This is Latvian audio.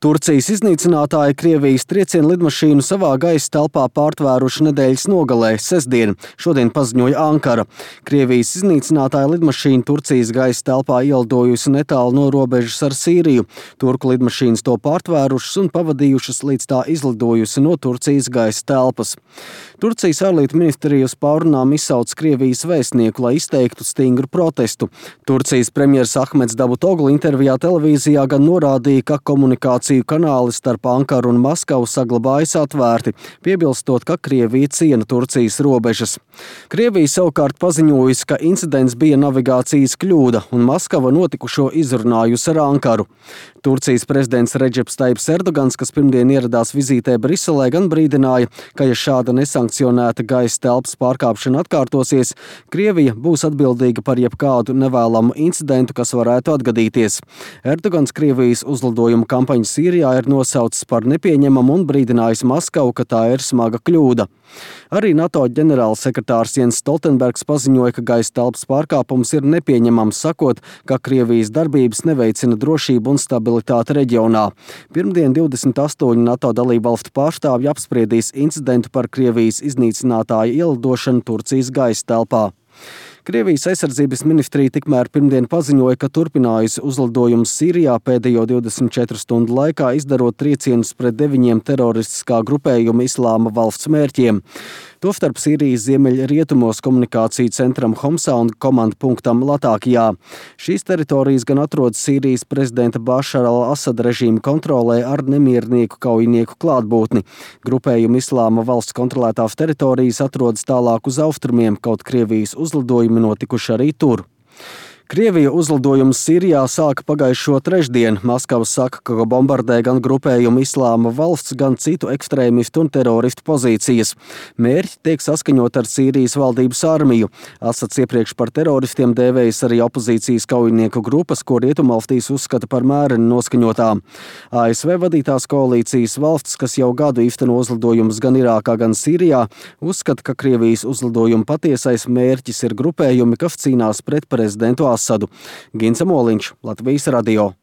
Turcijas iznīcinātāji Krievijas triecienu lidmašīnu savā gaisa telpā pārtvēruši nedēļas nogalē, sestdien, šodien paziņoja Ankara. Krievijas iznīcinātāja lidmašīna Turcijas gaisa telpā ielidojusi netālu no robežas ar Sīriju. Turku lidmašīnas to pārtvērušas un pavadījušas, līdz tā izlidojusi no Turcijas gaisa telpas. Turcijas ārlietu ministrija uz pārunām izsauca Krievijas vēstnieku, lai izteiktu stingru protestu. Turcijas premjers Ahmeds Davutoglu intervijā televīzijā gan norādīja, ka komunikāciju kanāli starp Ankaru un Maskavu saglabājas atvērti, piebilstot, ka Krievija ciena Turcijas robežas. Krievija savukārt paziņojusi, ka incidents bija navigācijas kļūda un Maskava notikušo izrunājusi ar Ankaru. Turcijas prezidents Redžeps Taips Erdogans, kas pirmdien ieradās vizītē Briselē, gan brīdināja, ka ja šāda nesankcionēta gaisa telpas pārkāpšana atkārtosies, Krievija būs atbildīga par jebkādu nevēlamu incidentu, kas varētu atgadīties. Erdogans Krievijas uzlidojuma kampaņu Sīrijā ir nosaucis par nepieņemamu un brīdinājis Maskavu, ka tā ir smaga kļūda. Arī NATO ģenerālsekretārs Jens Stoltenbergs paziņoja, ka gaisa telpas pārkāpums ir nepieņemams, sakot, ka Krievijas darbības neveicina drošību un stabilitāti reģionā. Pirmdien 28 NATO dalībvalstu pārstāvji apspriedīs incidentu par Krievijas iznīcinātāju ielidošanu Turcijas gaisa telpā. Krievijas aizsardzības ministrija tikmēr pirmdien paziņoja, ka turpinājusi uzlidojumus Sīrijā pēdējo 24 stundu laikā, izdarot triecienus pret 9 teroristiskā grupējuma Islāma valsts mērķiem. Tostarp Sīrijas ziemeļrietumos komunikāciju centram Homsā un komandu punktam Latākijā. Šīs teritorijas gan atrodas Sīrijas prezidenta Bašara al-Asada režīma kontrolē ar nemiernieku kaujinieku klātbūtni. Grupējuma Islāma valsts kontrolētās teritorijas atrodas tālāk uz austrumiem, kaut Krievijas uzlidojumi notikuši arī tur. Krievija uzlidojumus Sīrijā sāka pagājušo trešdienu. Maskava saka, ka bombardē gan grupējumu Islāma valsts, gan citu ekstrēmistu un teroristu pozīcijas. Mērķi tiek saskaņot ar Sīrijas valdības armiju. Asads iepriekš par teroristiem dēvējis arī opozīcijas kaujinieku grupas, ko Rietumvalstīs uzskata par mēreni noskaņotām. ASV vadītās koalīcijas valsts, kas jau gadu īsteno uzlidojumus gan Irākā, gan Sīrijā, uzskata, ka Krievijas uzlidojuma patiesais mērķis ir grupējumi, kas cīnās pret prezidentu Asadu. Gins Amoliņš, Latvijas radio.